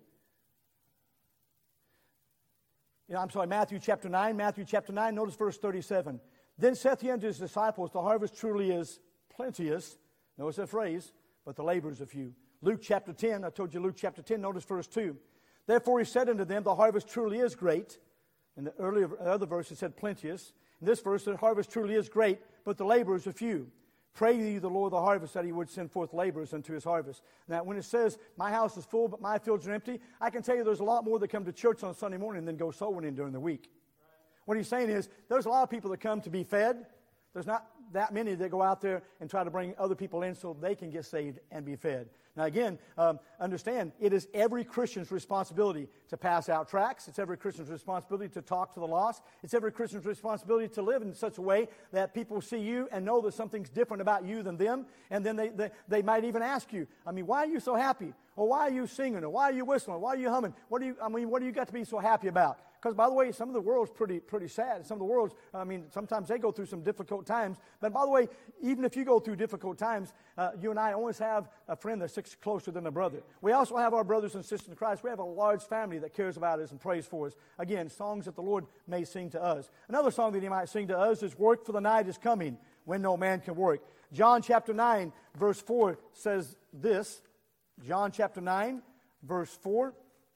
Yeah, I'm sorry, Matthew chapter nine. Matthew chapter nine, notice verse thirty-seven. Then saith he unto his disciples, the harvest truly is plenteous. Notice that phrase, but the laborers are few. Luke chapter ten, I told you Luke chapter ten, notice verse two. Therefore he said unto them, the harvest truly is great. In the earlier other verse it said plenteous. In this verse, the harvest truly is great, but the laborers are few. Pray ye the Lord of the harvest that he would send forth laborers unto his harvest. Now, when it says, my house is full, but my fields are empty, I can tell you there's a lot more that come to church on Sunday morning than go soul winning during the week. What he's saying is, there's a lot of people that come to be fed. There's not that many that go out there and try to bring other people in so they can get saved and be fed. Now again, um, understand, it is every Christian's responsibility to pass out tracts. It's every Christian's responsibility to talk to the lost. It's every Christian's responsibility to live in such a way that people see you and know that something's different about you than them. And then they, they, they might even ask you, I mean, why are you so happy? Or why are you singing? Or why are you whistling? Why are you humming? What do you, I mean, what do you got to be so happy about? Because, by the way, some of the world's pretty pretty sad. Some of the world's, I mean, sometimes they go through some difficult times. But, by the way, even if you go through difficult times, uh, you and I always have a friend that sticks closer than a brother. We also have our brothers and sisters in Christ. We have a large family that cares about us and prays for us. Again, songs that the Lord may sing to us. Another song that he might sing to us is, work for the night is coming when no man can work. John chapter nine, verse four says this. John chapter nine, verse four.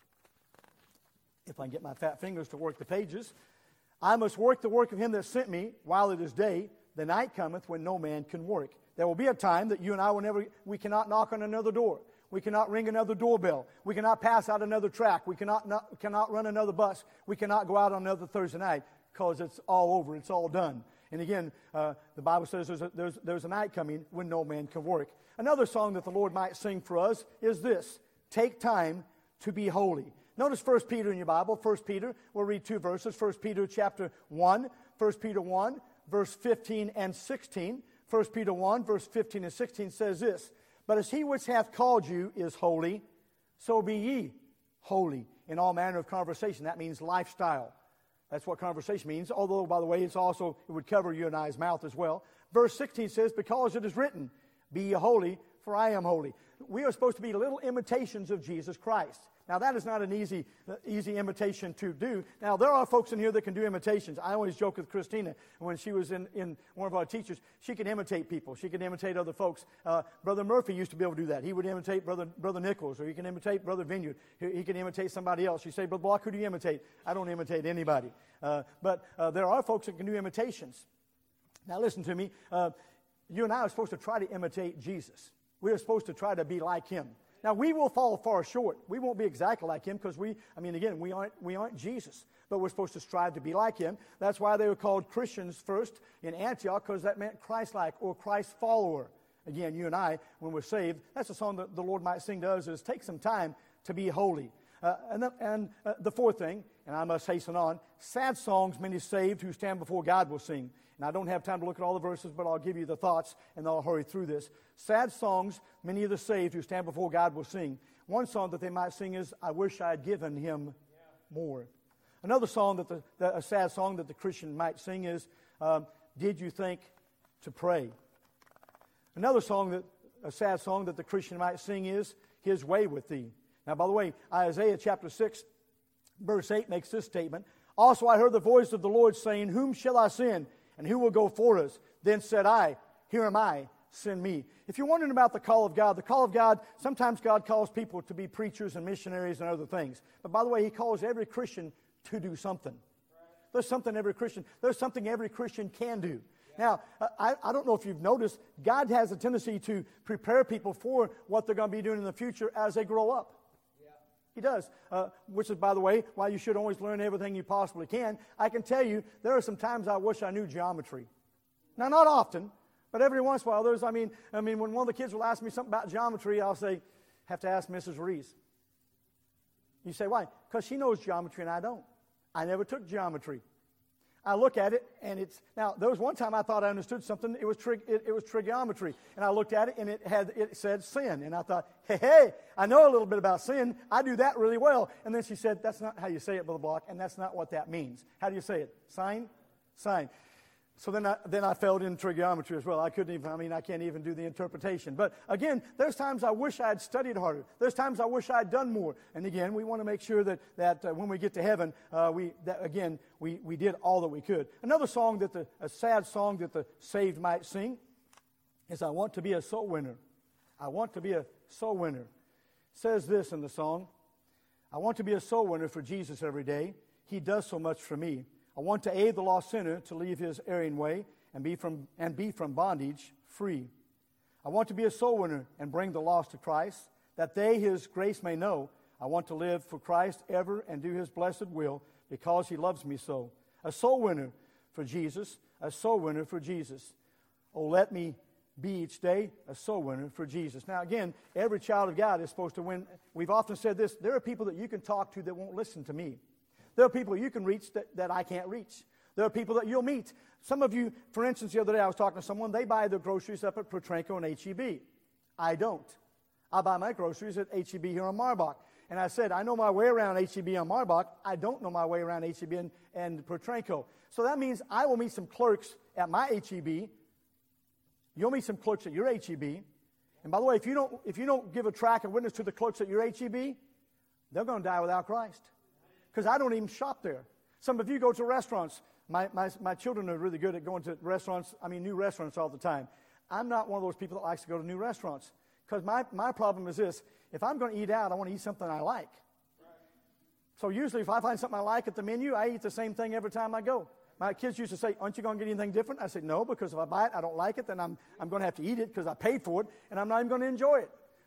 If I can get my fat fingers to work the pages. I must work the work of him that sent me while it is day. The night cometh when no man can work. There will be a time that you and I will never, we cannot knock on another door. We cannot ring another doorbell. We cannot pass out another tract. We cannot, not, cannot run another bus. We cannot go out on another Thursday night because it's all over. It's all done. And again, uh, the Bible says there's a, there's, there's a night coming when no man can work. Another song that the Lord might sing for us is this: take time to be holy. Notice First Peter in your Bible. First Peter, we'll read two verses. First Peter chapter one, First Peter one, verse fifteen and sixteen. First Peter one, verse fifteen and sixteen says this: but as he which hath called you is holy, so be ye holy in all manner of conversation. That means lifestyle. That's what conversation means. Although, by the way, it's also, it would cover you and I's mouth as well. Verse sixteen says, because it is written, be ye holy, for I am holy. We are supposed to be little imitations of Jesus Christ. Now, that is not an easy uh, easy imitation to do. Now, there are folks in here that can do imitations. I always joke with Christina when she was in, in one of our teachers. She can imitate people. She can imitate other folks. Uh, Brother Murphy used to be able to do that. He would imitate Brother Brother Nichols, or he can imitate Brother Vineyard. He, he can imitate somebody else. You say, Brother Block, who do you imitate? I don't imitate anybody. Uh, but uh, there are folks that can do imitations. Now, listen to me. Uh, you and I are supposed to try to imitate Jesus. We are supposed to try to be like him. Now, we will fall far short. We won't be exactly like him because we, I mean, again, we aren't, we aren't Jesus. But we're supposed to strive to be like him. That's why they were called Christians first in Antioch, because that meant Christ-like or Christ follower. Again, you and I, when we're saved, that's a song that the Lord might sing to us, is take some time to be holy. Uh, and the, and uh, the fourth thing, and I must hasten on, sad songs many saved who stand before God will sing. And I don't have time to look at all the verses, but I'll give you the thoughts, and I'll hurry through this. Sad songs many of the saved who stand before God will sing. One song that they might sing is, I wish I had given him more. Another song, that the, the a sad song that the Christian might sing is, um, did you think to pray? Another song, that a sad song that the Christian might sing is, his way with thee. Now, by the way, Isaiah chapter six, verse eight makes this statement. Also I heard the voice of the Lord saying, whom shall I send? And who will go for us? Then said I, here am I, send me. If you're wondering about the call of God, the call of God, sometimes God calls people to be preachers and missionaries and other things. But by the way, he calls every Christian to do something. There's something every Christian, there's something every Christian can do. Now, I, I don't know if you've noticed, God has a tendency to prepare people for what they're going to be doing in the future as they grow up. He does, uh, which is, by the way, why you should always learn everything you possibly can. I can tell you, there are some times I wish I knew geometry. Now, not often, but every once in a while, there's, I mean, I mean, when one of the kids will ask me something about geometry, I'll say, have to ask Missus Reese. You say, why? Because she knows geometry and I don't. I never took geometry. I look at it, and it's, now, there was one time I thought I understood something. It was trig, it, it was trigonometry. And I looked at it, and it had it said sin. And I thought, hey, hey, I know a little bit about sin. I do that really well. And then she said, that's not how you say it, Brother Block, and that's not what that means. How do you say it? Sine? Sine. So then I, then I failed in trigonometry as well. I couldn't even, I mean, I can't even do the interpretation. But again, there's times I wish I had studied harder. There's times I wish I had done more. And again, we want to make sure that, that uh, when we get to heaven, uh, we, that, again, we, we did all that we could. Another song that the, a sad song that the saved might sing is, I want to be a soul winner. I want to be a soul winner. It says this in the song, I want to be a soul winner for Jesus every day. He does so much for me. I want to aid the lost sinner to leave his erring way and be from and be from bondage free. I want to be a soul winner and bring the lost to Christ, that they his grace may know. I want to live for Christ ever and do his blessed will, because he loves me so. A soul winner for Jesus, a soul winner for Jesus. Oh, let me be each day a soul winner for Jesus. Now, again, every child of God is supposed to win. We've often said this, there are people that you can talk to that won't listen to me. There are people you can reach that, that I can't reach. There are people that you'll meet. Some of you, for instance, the other day I was talking to someone, they buy their groceries up at Petranco and H E B. I don't. I buy my groceries at H E B here on Marbach. And I said, I know my way around H E B on Marbach. I don't know my way around H E B and, and Petranco. So that means I will meet some clerks at my H E B. You'll meet some clerks at your H E B. And by the way, if you don't, if you don't give a tract and witness to the clerks at your H E B, they're going to die without Christ. Because I don't even shop there. Some of you go to restaurants. My, my, my children are really good at going to restaurants, I mean new restaurants all the time. I'm not one of those people that likes to go to new restaurants. Because my, my problem is this, if I'm going to eat out, I want to eat something I like. So usually if I find something I like at the menu, I eat the same thing every time I go. My kids used to say, aren't you going to get anything different? I said, no, because if I buy it, I don't like it, then I'm, I'm going to have to eat it because I paid for it, and I'm not even going to enjoy it.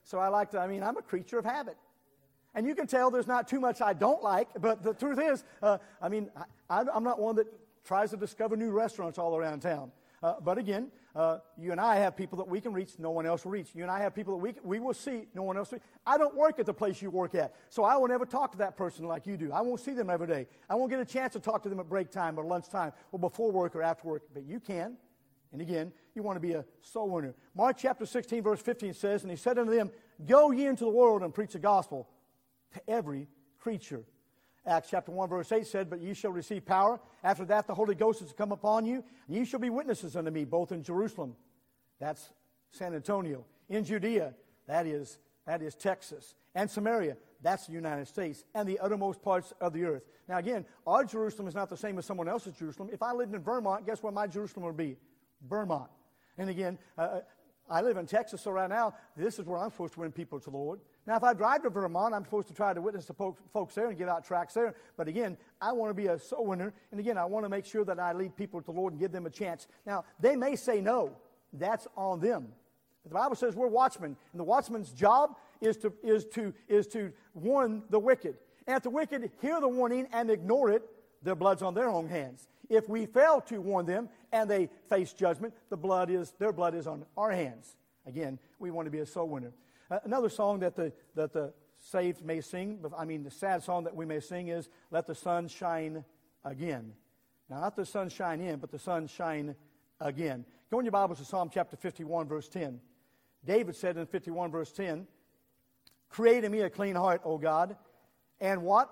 So I like to, I mean, I'm a creature of habit. And you can tell there's not too much I don't like, but the truth is, uh, I mean, I, I'm not one that tries to discover new restaurants all around town. Uh, but again, uh, you and I have people that we can reach, no one else will reach. You and I have people that we, we will see, no one else will. I don't work at the place you work at, so I will never talk to that person like you do. I won't see them every day. I won't get a chance to talk to them at break time or lunchtime or before work or after work, but you can. And again, you want to be a soul winner. Mark chapter sixteen, verse fifteen says, and he said unto them, go ye into the world and preach the gospel to every creature. Acts chapter one, verse eight said, but ye shall receive power. After that, the Holy Ghost is to come upon you, and ye shall be witnesses unto me, both in Jerusalem, that's San Antonio, in Judea, that is, that is Texas, and Samaria, that's the United States, and the uttermost parts of the earth. Now again, our Jerusalem is not the same as someone else's Jerusalem. If I lived in Vermont, guess where my Jerusalem would be? Vermont. And again, uh, I live in Texas, so right now, this is where I'm supposed to win people to the Lord. Now, if I drive to Vermont, I'm supposed to try to witness to folks, folks there and give out tracts there. But again, I want to be a soul winner. And again, I want to make sure that I lead people to the Lord and give them a chance. Now, they may say no. That's on them. But the Bible says we're watchmen. And the watchman's job is to, is to, is to warn the wicked. And if the wicked hear the warning and ignore it, their blood's on their own hands. If we fail to warn them and they face judgment, the blood is, their blood is on our hands. Again, we want to be a soul winner. Uh, another song that the, that the saved may sing, I mean the sad song that we may sing is, let the sun shine again. Now, not the sun shine in, but the sun shine again. Go in your Bibles to Psalm chapter fifty-one, verse ten. David said in fifty-one, verse ten, create in me a clean heart, O God, and what?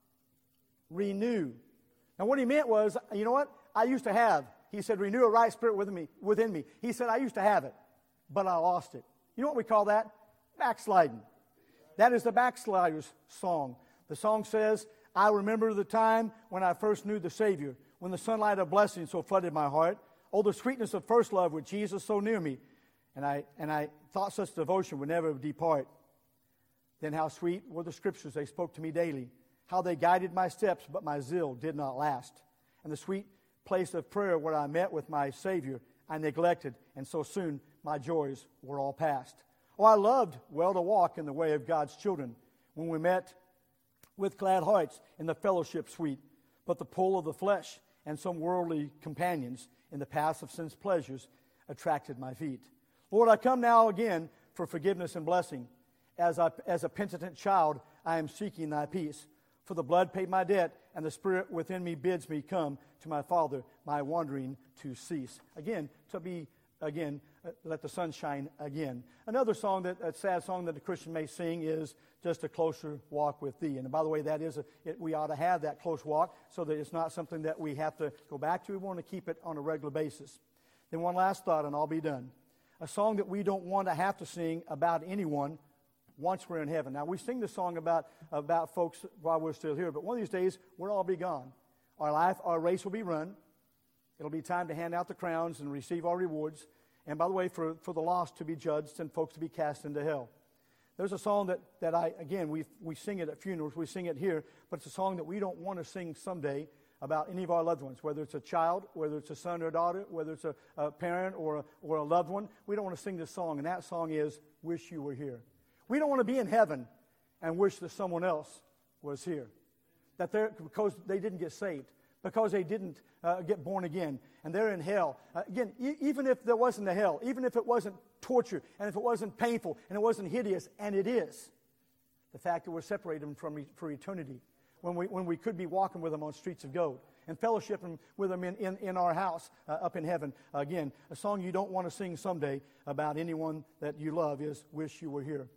Renew. Now, what he meant was, you know what? I used to have. He said, renew a right spirit within me. Within me. He said, I used to have it, but I lost it. You know what we call that? Backsliding. That is the backslider's song. The song says, I remember the time when I first knew the Savior, when the sunlight of blessing so flooded my heart. Oh, the sweetness of first love with Jesus so near me. And I, and I thought such devotion would never depart. Then how sweet were the scriptures they spoke to me daily. How they guided my steps, but my zeal did not last. And the sweet place of prayer where I met with my Savior, I neglected, and so soon my joys were all past. Oh, I loved well to walk in the way of God's children when we met with glad hearts in the fellowship sweet. But the pull of the flesh and some worldly companions in the paths of sin's pleasures attracted my feet. Lord, I come now again for forgiveness and blessing. As, I, as a penitent child, I am seeking thy peace. For the blood paid my debt, and the Spirit within me bids me come to my Father, my wandering to cease. Again, to be, again, uh, let the sun shine again. Another song, that a sad song that a Christian may sing is just a closer walk with thee. And by the way, that is, a, it, we ought to have that close walk so that it's not something that we have to go back to. We want to keep it on a regular basis. Then one last thought, and I'll be done. A song that we don't want to have to sing about anyone once we're in heaven. Now, we sing the song about, about folks while we're still here, but one of these days, we'll all be gone. Our life, our race will be run. It'll be time to hand out the crowns and receive our rewards. And by the way, for, for the lost to be judged and folks to be cast into hell. There's a song that, that I, again, we we sing it at funerals, we sing it here, but it's a song that we don't want to sing someday about any of our loved ones, whether it's a child, whether it's a son or daughter, whether it's a, a parent or a, or a loved one. We don't want to sing this song, and that song is, Wish You Were Here. We don't want to be in heaven and wish that someone else was here. That they're, because they didn't get saved, because they didn't uh, get born again, and they're in hell. Uh, again, e- even if there wasn't a hell, even if it wasn't torture, and if it wasn't painful, and it wasn't hideous, and it is, the fact that we're separated them from e- for eternity, when we when we could be walking with them on streets of gold, and fellowshipping with them in, in, in our house uh, up in heaven. Again, a song you don't want to sing someday about anyone that you love is Wish You Were Here.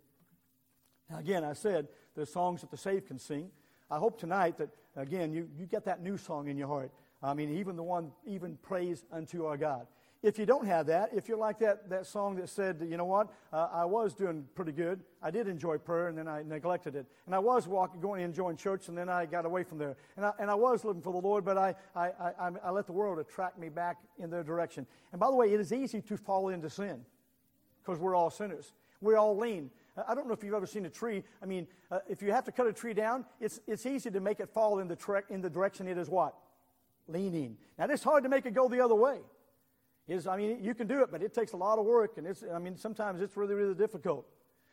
Now, again, I said there's songs that the saved can sing. I hope tonight that, again, you, you get that new song in your heart. I mean, even the one, even praise unto our God. If you don't have that, if you're like that, that song that said, you know what, uh, I was doing pretty good. I did enjoy prayer, and then I neglected it. And I was walking, going and enjoying church, and then I got away from there. And I, and I was living for the Lord, but I, I, I, I let the world attract me back in their direction. And by the way, it is easy to fall into sin because we're all sinners. We're all lean. I don't know if you've ever seen a tree. I mean, uh, if you have to cut a tree down, it's it's easy to make it fall in the, tre- in the direction it is what? Leaning. Now, it's hard to make it go the other way. Is I mean, you can do it, but it takes a lot of work, and it's I mean, sometimes it's really, really difficult.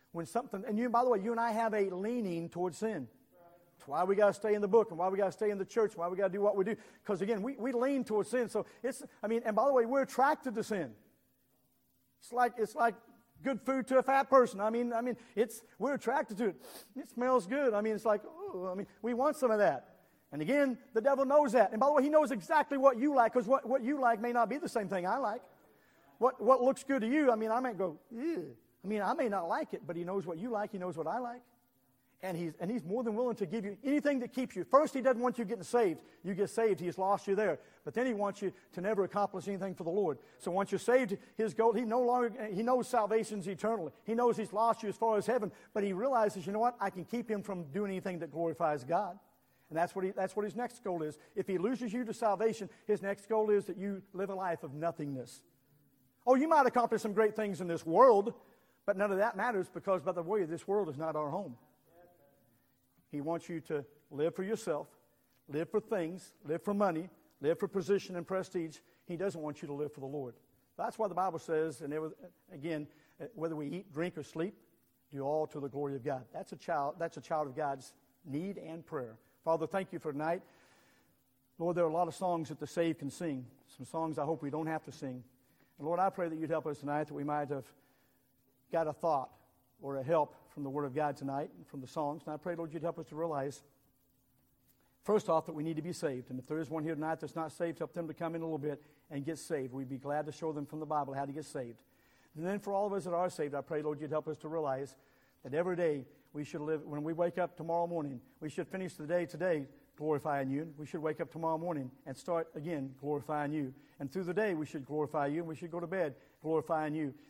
When something, and you, by the way, you and I have a leaning towards sin. That's why we got to stay in the book and why we got to stay in the church, why we got to do what we do. Because again, we, we lean towards sin. So it's, I mean, and by the way, we're attracted to sin. It's like, it's like good food to a fat person. I mean, I mean, it's, we're attracted to it. It smells good. I mean, it's like, oh, I mean, we want some of that. And again, the devil knows that. And by the way, he knows exactly what you like, because what, what you like may not be the same thing I like. What, what looks good to you, I mean, I might go, ew. I mean, I may not like it, but he knows what you like. He knows what I like. And he's, and he's more than willing to give you anything that keeps you. First, he doesn't want you getting saved. You get saved, he has lost you there. But then he wants you to never accomplish anything for the Lord. So once you're saved, his goal, he no longer, he knows salvation's eternal. He knows he's lost you as far as heaven. But he realizes, you know what? I can keep him from doing anything that glorifies God. And that's what, he, that's what his next goal is. If he loses you to salvation, his next goal is that you live a life of nothingness. Oh, you might accomplish some great things in this world, but none of that matters because, by the way, this world is not our home. He wants you to live for yourself, live for things, live for money, live for position and prestige. He doesn't want you to live for the Lord. That's why the Bible says, and it, again, whether we eat, drink, or sleep, do all to the glory of God. That's a child, that's a child of God's need and prayer. Father, thank you for tonight. Lord, there are a lot of songs that the saved can sing, some songs I hope we don't have to sing. And Lord, I pray that you'd help us tonight, that we might have got a thought or a help from the Word of God tonight and from the songs. And I pray, Lord, you'd help us to realize, first off, that we need to be saved. And if there is one here tonight that's not saved, help them to come in a little bit and get saved. We'd be glad to show them from the Bible how to get saved. And then for all of us that are saved, I pray, Lord, you'd help us to realize that every day we should live, when we wake up tomorrow morning, we should finish the day today glorifying you. We should wake up tomorrow morning and start again glorifying you. And through the day we should glorify you, and we should go to bed glorifying you.